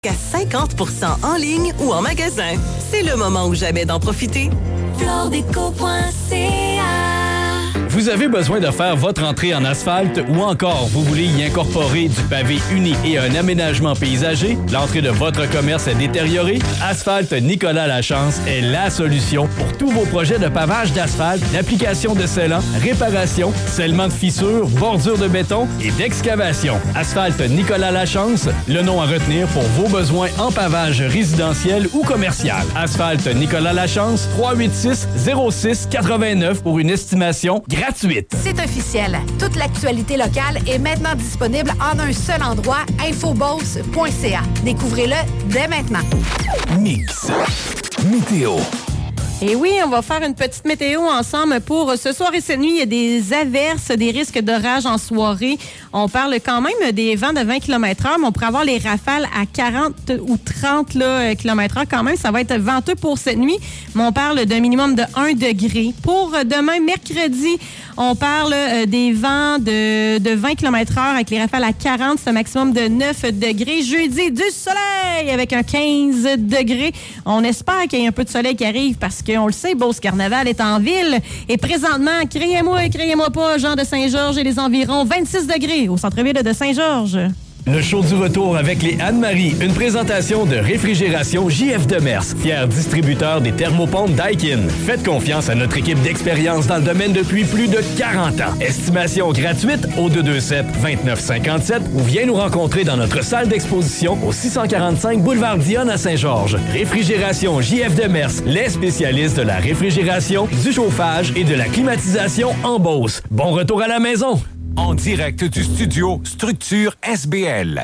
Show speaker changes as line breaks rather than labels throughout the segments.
à 50% en ligne ou en magasin. C'est le moment ou jamais d'en profiter.
Floordeco.ca.
Vous avez besoin de faire votre entrée en asphalte ou encore vous voulez y incorporer du pavé uni et un aménagement paysager? L'entrée de votre commerce est détériorée? Asphalte Nicolas Lachance est la solution pour tous vos projets de pavage d'asphalte, d'application de scellant, réparation, scellement de fissures, bordure de béton et d'excavation. Asphalte Nicolas Lachance, le nom à retenir pour vos besoins en pavage résidentiel ou commercial. Asphalte Nicolas Lachance, 386-06-89 pour une estimation gratuite.
C'est officiel. Toute l'actualité locale est maintenant disponible en un seul endroit, infoboss.ca. Découvrez-le dès maintenant.
Mix Météo.
Et oui, on va faire une petite météo ensemble pour ce soir et cette nuit. Il y a des averses, des risques d'orage en soirée. On parle quand même des vents de 20 km/h, mais on pourrait avoir les rafales à 40 ou 30 km/h quand même. Ça va être venteux pour cette nuit, mais on parle d'un minimum de 1 degré. Pour demain, mercredi, on parle des vents de 20 km/h avec les rafales à 40. C'est un maximum de 9 degrés. Jeudi, du soleil avec un 15 degrés. On espère qu'il y ait un peu de soleil qui arrive parce qu'on le sait, Beauce Carnaval est en ville. Et présentement, criez-moi pas, Jean de Saint-Georges et les environs, 26 degrés au centre-ville de Saint-Georges.
Le show du retour avec les Anne-Marie, une présentation de Réfrigération JF Demers, fier distributeur des thermopompes Daikin. Faites confiance à notre équipe d'expérience dans le domaine depuis plus de 40 ans. Estimation gratuite au 227-2957 ou viens nous rencontrer dans notre salle d'exposition au 645 boulevard Dionne à Saint-Georges. Réfrigération JF Demers, les spécialistes de la réfrigération, du chauffage et de la climatisation en Beauce. Bon retour à la maison!
En direct du studio Structure SBL.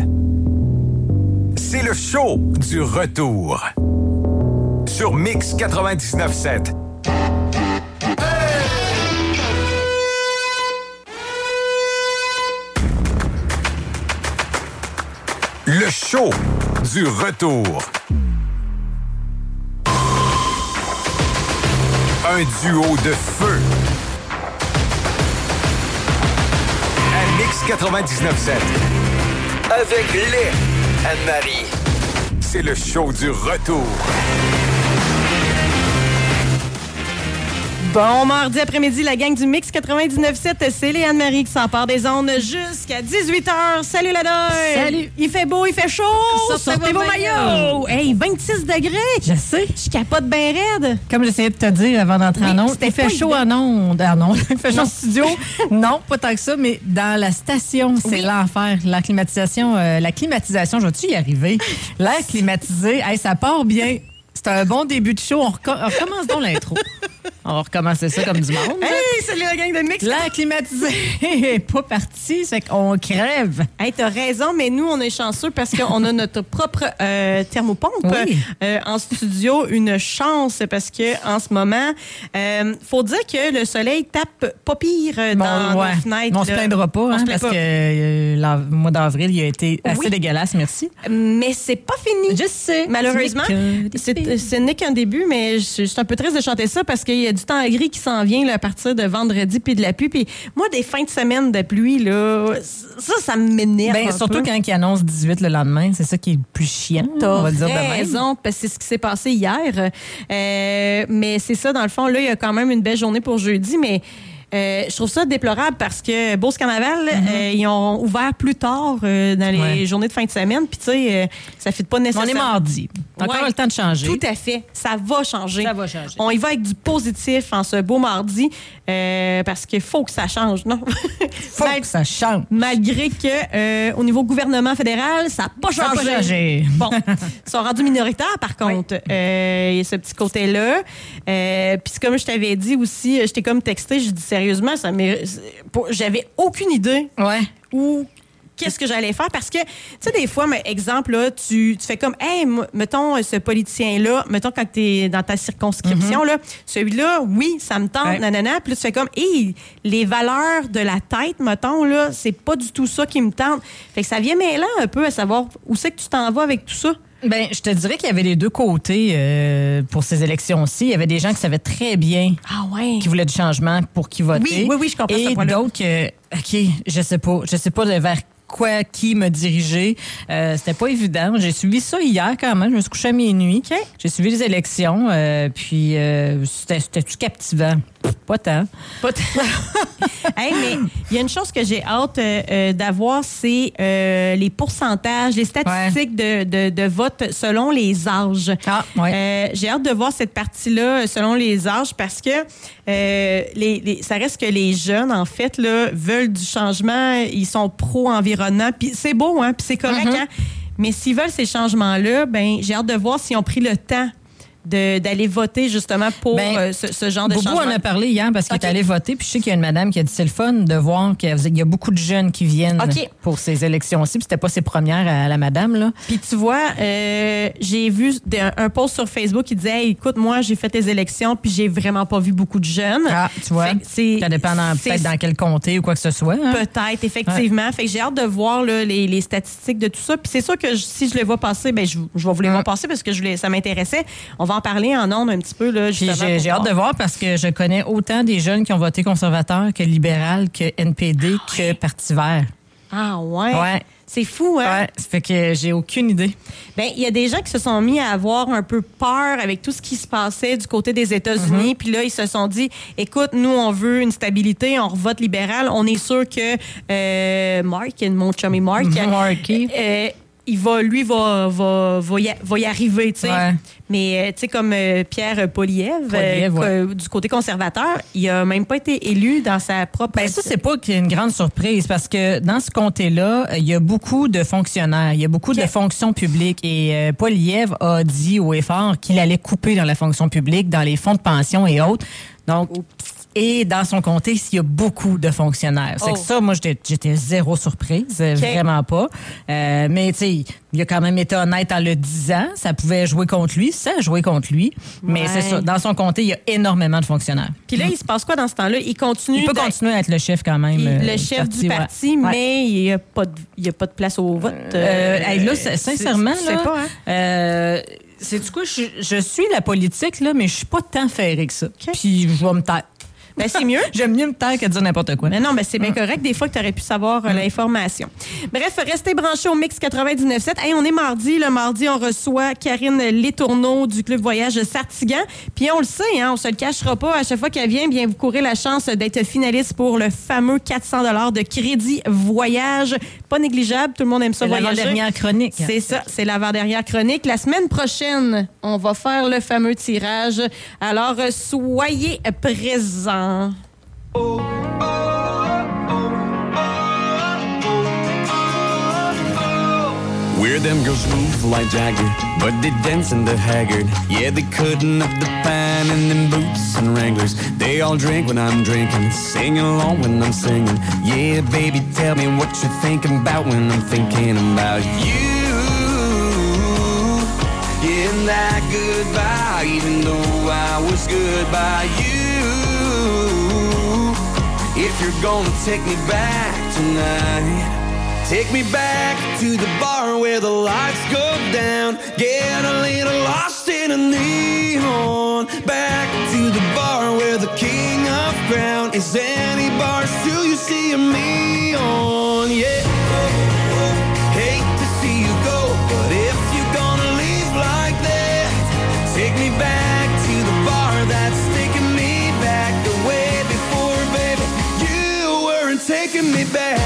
C'est le show du retour. Sur Mix 99.7. Le show du retour. Un duo de feu. Mix 99.7. Avec les Anne-Marie. C'est le show du retour.
Bon mardi après-midi, la gang du Mix 99.7, c'est les Anne-Marie qui s'empare des ondes jusqu'à 18h. Salut la Doy!
Salut!
Il fait beau, il fait chaud! Sortez vos maillots! Hey, 26 degrés!
Je sais.
Je capote bien raide.
Comme j'essayais de te dire avant d'entrer en onde, il fait chaud en onde. Ah non, il fait chaud en studio. Non, pas tant que ça, mais dans la station, c'est l'enfer. La climatisation, je vais-tu y arriver? L'air climatisé, hey, ça part bien. C'est un bon début de show. On recommence donc l'intro. On va recommencer ça comme du monde.
Hey, salut la gang de Mix.
L'air climatisé n'est pas parti, c'est qu'on crève.
Hey, t'as raison, mais nous, on est chanceux parce qu'on a notre propre thermopompe en studio. Une chance parce que en ce moment, faut dire que le soleil tape pas pire dans nos fenêtres.
On se plaindra pas, parce que le mois d'avril, il a été assez dégueulasse, merci.
Mais c'est pas fini.
Je sais.
Malheureusement, ce n'est qu'un début, mais je suis un peu triste de chanter ça parce qu'il y a du temps gris qui s'en vient là, à partir de vendredi puis de la pluie. Puis moi, des fins de semaine de pluie, là, ça m'énerve.
Surtout quand il annonce 18 le lendemain, c'est ça qui est le plus chiant. On va dire
raison, parce que c'est ce qui s'est passé hier. Mais c'est ça, dans le fond, là, il y a quand même une belle journée pour jeudi, mais je trouve ça déplorable parce que Beauce Carnaval, ils ont ouvert plus tard dans les journées de fin de semaine. Puis, tu sais, ça ne fit pas nécessairement.
On est mardi. Encore le temps de changer.
Tout à fait. Ça va changer.
Ça va changer.
On y va avec du positif en ce beau mardi parce qu'il faut que ça change, non?
Faut que ça change.
Malgré que au niveau gouvernement fédéral, ça n'a pas changé.
Ça n'a pas changé.
Bon, ils sont rendus minoritaires, par contre. Il y a ce petit côté-là. Puis, comme je t'avais dit aussi, je t'ai comme texté, je dis sérieusement, j'avais aucune idée où qu'est-ce que j'allais faire parce que, tu sais, des fois, exemple, là, tu fais comme, hey, mettons, ce politicien-là, mettons, quand tu es dans ta circonscription, là, celui-là, oui, ça me tente, nanana. Puis là, tu fais comme, hey, les valeurs de la tête, mettons, là, c'est pas du tout ça qui me tente. Fait que ça vient mêlant un peu à savoir où c'est que tu t'en vas avec tout ça.
Ben, je te dirais qu'il y avait les deux côtés pour ces élections-ci. Il y avait des gens qui savaient très bien qui voulaient du changement pour qui voter.
Oui, je comprends ça.
Et d'autres, OK, je sais pas vers qui me diriger. C'était pas évident. J'ai suivi ça hier quand même. Je me suis couchée à minuit.
Okay.
J'ai suivi les élections. Puis c'était-tu captivant? Pas tant.
Hey, mais il y a une chose que j'ai hâte d'avoir, c'est les pourcentages, les statistiques de vote selon les âges.
Ah, ouais.
J'ai hâte de voir cette partie-là selon les âges parce que ça reste que les jeunes, en fait, là, veulent du changement. Ils sont pro-environnement. Puis c'est beau, hein? Puis c'est correct, hein? Mais s'ils veulent ces changements-là, ben j'ai hâte de voir s'ils ont pris le temps d'aller voter justement pour ce genre de changement.
Boubou en a parlé hier parce qu'il est allé voter. Puis je sais qu'il y a une madame qui a dit c'est le fun de voir qu'il y a beaucoup de jeunes qui viennent pour ces élections-ci. Puis c'était pas ses premières à la madame, là.
Puis tu vois, j'ai vu un post sur Facebook qui disait hey, écoute, moi, j'ai fait les élections puis j'ai vraiment pas vu beaucoup de jeunes.
Ah, tu vois. Ça dépend peut-être dans quel comté ou quoi que ce soit. Hein?
Peut-être, effectivement. Ouais. Fait que j'ai hâte de voir là, les statistiques de tout ça. Puis c'est sûr que si je les vois passer, ben je vais vous les voir passer parce que ça m'intéressait. On va en parler en ondes un petit peu. Là,
j'ai hâte de voir parce que je connais autant des jeunes qui ont voté conservateur que libéral, que NPD, que Parti vert.
Ah ouais?
Ouais.
C'est fou, hein?
Ouais, ça fait que j'ai aucune idée.
Bien, il y a des gens qui se sont mis à avoir un peu peur avec tout ce qui se passait du côté des États-Unis. Puis là, ils se sont dit, écoute, nous, on veut une stabilité, on vote libéral. On est sûr que Mark, mon chummy Mark, il va y arriver, tu sais. Ouais. Mais, tu sais, comme Pierre Poilievre, du côté conservateur, il a même pas été élu dans sa propre...
Ben ça, c'est pas une grande surprise parce que dans ce comté-là, il y a beaucoup de fonctionnaires, il y a beaucoup de fonctions publiques et Poilievre a dit haut et fort qu'il allait couper dans la fonction publique, dans les fonds de pension et autres. Donc... Et dans son comté, il y a beaucoup de fonctionnaires. C'est que ça, moi, j'étais zéro surprise. Vraiment pas. Mais, tu sais, il a quand même été honnête en le disant. Ça pouvait jouer contre lui. Ça a joué contre lui. Mais c'est ça. Dans son comté, il y a énormément de fonctionnaires.
Puis là, il se passe quoi dans ce temps-là? Il peut
continuer à être le chef quand même.
Le chef du parti, mais il n'y a pas de place au vote.
Là, sincèrement,
je sais pas, hein?
C'est du coup, je suis la politique, là, mais je suis pas tant ferrée que ça. Puis je vais me taire.
Ben, c'est mieux.
J'aime mieux me taire que de dire n'importe quoi.
Mais non, mais c'est bien correct. Des fois que tu aurais pu savoir l'information. Bref, restez branchés au Mix 99.7. Hey, on est mardi. Le mardi, on reçoit Karine Letourneau du Club Voyage Sartigan. Puis on le sait, hein, on se le cachera pas. À chaque fois qu'elle vient, bien, vous courez la chance d'être finaliste pour le fameux 400 de crédit voyage. Pas négligeable. Tout le monde aime ça voyager.
C'est l'avant-dernière chronique.
C'est ça. C'est l'avant-dernière chronique. La semaine prochaine, on va faire le fameux tirage. Alors, soyez présents.
We're them girls smooth like Jagger, but they dancing the haggard. Yeah, they cutting up the pan in them boots and Wranglers. They all drink when I'm drinking, sing along when I'm singing. Yeah, baby, tell me what you're thinking about when I'm thinking about you. Yeah, and that goodbye, even though I was good by you. If you're gonna take me back tonight, take me back to the bar where the lights go down. Get a little lost in a neon. Back to the bar where the king of crown is any bar still you see me on. Yeah, hate to see you go, but if you're gonna leave like that, take me back to the bar that's taking me back the way before, baby. You weren't taking me back.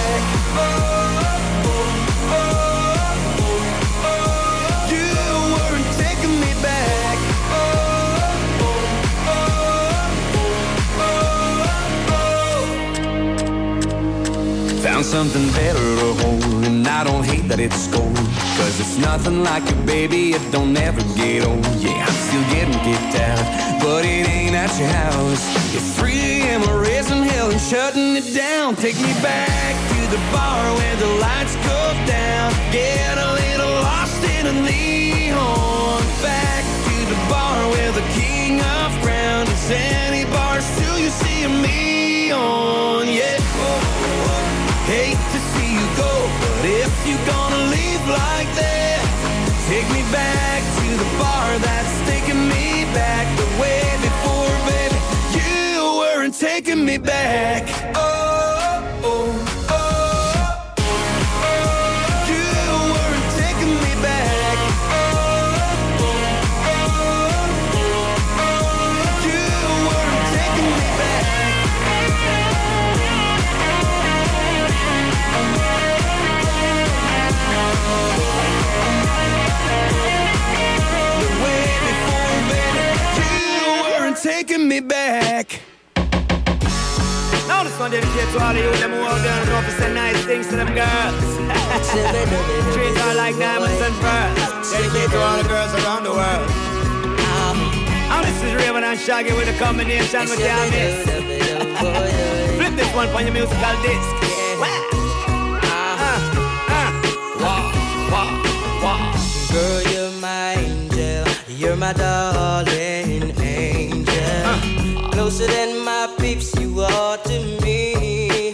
Found something better to hold, and I don't hate that it's gold, cause it's nothing like it, baby, it don't ever get old. Yeah, I'm still getting kicked out, but it ain't at your house. It's 3 a.m. or raising hell and shutting it down. Take me back to the bar where the lights go down. Get a little lost in a neon. Back to the bar where the king of crown is any bar still you see me on. Yeah, hate to see you go, but if you're gonna leave like that, take me back to the bar that's taking me back the way before, baby. You weren't taking me back. Oh, oh, oh, oh.
one dedicated to all of you, them who out there and know to say nice things to them girls. Treat her like diamonds and pearls. Dedicated to all the girls around the world. And this is Raven and Shaggy with a combination we can't miss. Flip this one on your musical disc.
Girl, you're my angel, you're my darling angel. Closer than my peeps, you are to me,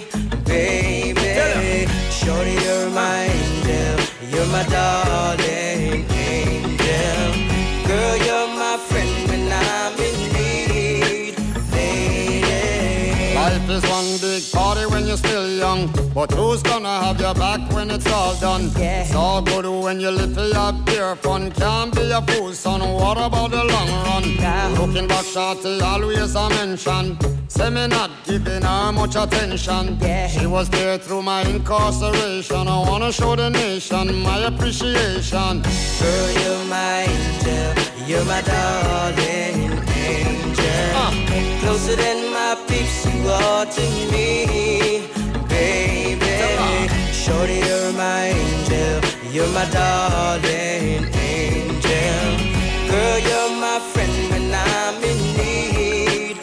baby. Shorty, you're my angel, you're my darling angel. Girl, you're my friend when I'm in need, lady.
Life is one big party when you're still young, but who's gonna have your back when it's all done?
Yeah.
It's all good when you live for your pure fun. Can't be a fool, son, what about the long run?
Yeah.
Looking back, shorty, always a mention. Say me not giving her much attention.
Yeah.
She was there through my incarceration. I wanna show the nation my appreciation.
Girl, you're my angel, you're my darling angel. Closer than my peeps, you are to me, baby. Shorty, you're my angel, you're my darling angel. Girl, you're my friend when I'm in need,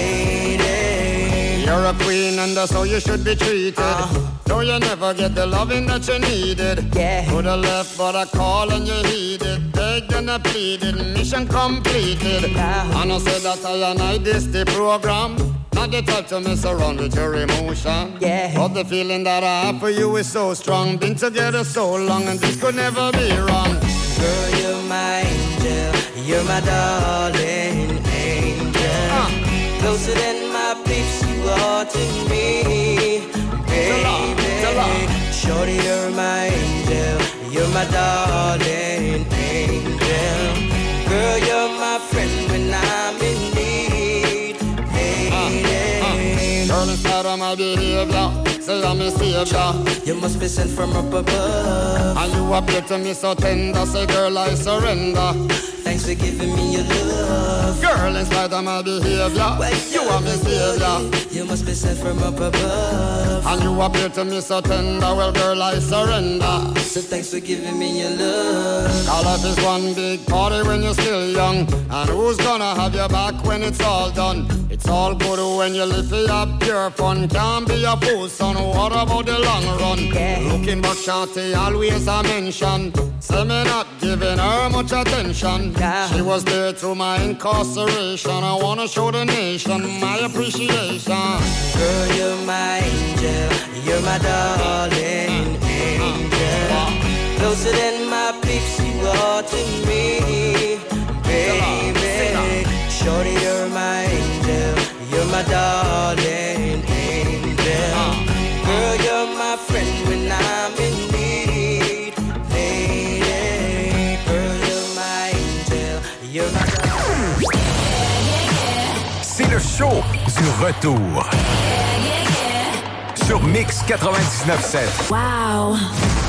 lady.
You're a queen and that's how you should be treated. Though you never get the loving that you needed.
Yeah.
Could've left but I called and you heeded. Begged and I pleaded, mission completed. And I said that I and I this the program. Not the type to mess around with your emotion.
Yeah.
But the feeling that I have for you is so strong. Been together so long and this could never be wrong.
Girl, you're my angel, you're my darling angel. Closer than my peeps, you are to me, baby. Shorty, you're my angel, you're my darling angel. Girl, you're my friend when I'm in need, lady.
Girl, in spite of my behavior, say I'm a savior.
You must be sent from up above.
And you appear to me so tender, say girl I surrender.
Thanks for giving me your love.
Girl, in spite of my behavior, you are my savior.
You must be sent from up above.
And you appear to me so tender, well girl I surrender.
So thanks for giving me your love.
Our life is one big party when you're still young. And who's gonna have your back when it's all done? It's all good when you live for your pure fun. Can't be a fool, son, what about the long run?
Yeah.
Looking back, shorty, always a mention. Say me not giving her much attention.
Yeah.
She was there through my incarceration. I wanna show the nation my appreciation.
Girl, you're my angel, you're my darling angel. Closer than my peeps, you are to me, baby. Shorty, you're my angel, you're my darling angel. Girl, you're my friend when I'm in need, lady. Girl, you're my angel, you're my darling.
C'est le show du retour. Sur Mix 99.7.
Wow!